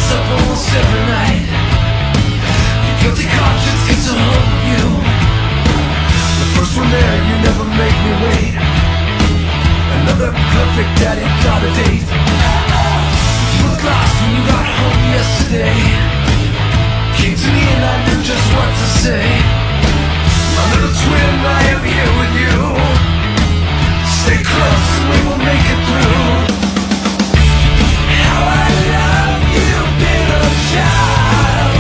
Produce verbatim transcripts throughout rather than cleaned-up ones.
mess up almost every night. Your guilty conscience gets a hold of you. The first one there, you never make me wait. Another perfect daddy got a date. You looked lost when you got home yesterday. Came to me and I knew just what to say. My little twin, I am here with you. Stay close and we will make it through. How I love you, little child.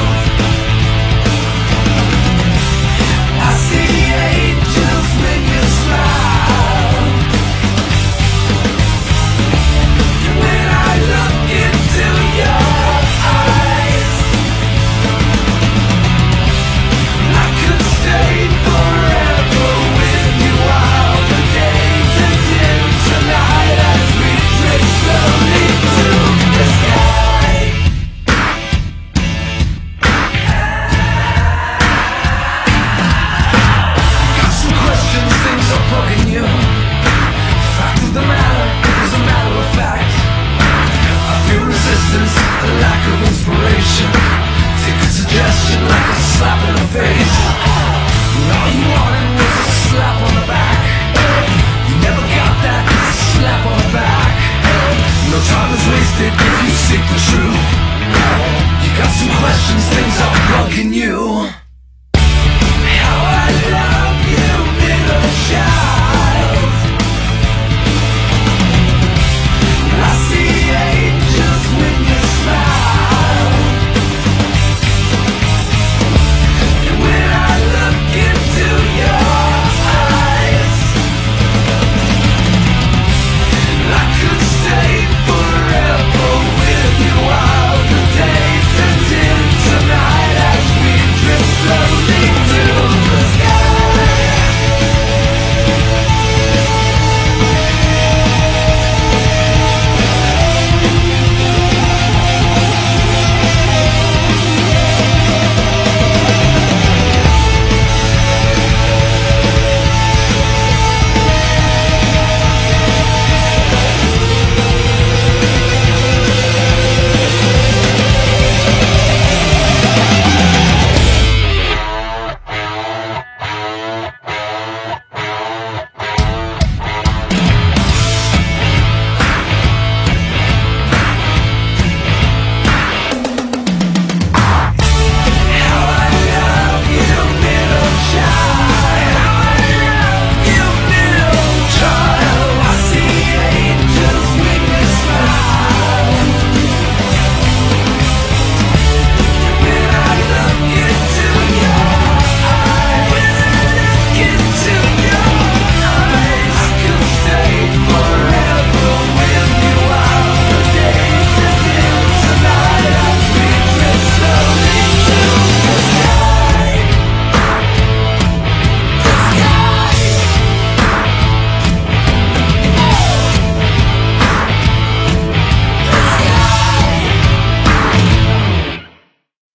I see angels when you smile. When I look into your eyes, I could stay forever with you while the days are dim tonight as we drift slowly to the sky. Got some questions, things are bugging you. Fact of the matter is a matter of fact. I feel resistance, a lack of inspiration. Take a suggestion like a slap in the face. And all you wanted was a slap on the back. You never got that slap on the back. No time is wasted if you seek the truth. You got some questions, things are bugging you.